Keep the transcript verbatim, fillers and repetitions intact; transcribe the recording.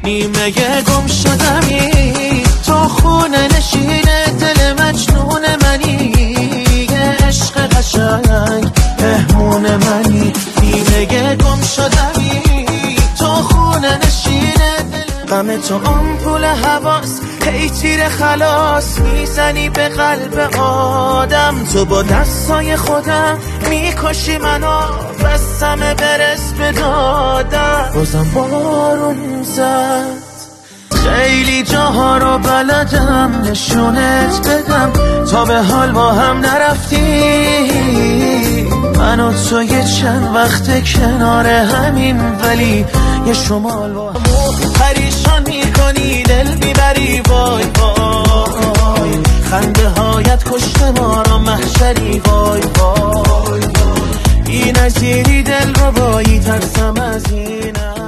نیمه گم شدمی، تو خونه نشین دل مجنون منی، یه عشق قشنگ مهمون منی. نیمه گم شدمی، تو خونه نشین دل، غم تو آمپول حواس، هی تیر خلاص میزنی به قلب آدم. تو با دستای خودم میکشی منو، بستم برس به دادم. بازم بارون زد، خیلی جاها رو بلدم نشونت بدم، تا به حال با هم نرفتی. من و تو یه چند وقت کنار همین، ولی یه شمال با پریشان میکنی، دل میبری. وای وای خنده هایت کشت ما را محشری. وای وای این نظیری دل رو بایی، ترسم از اینم.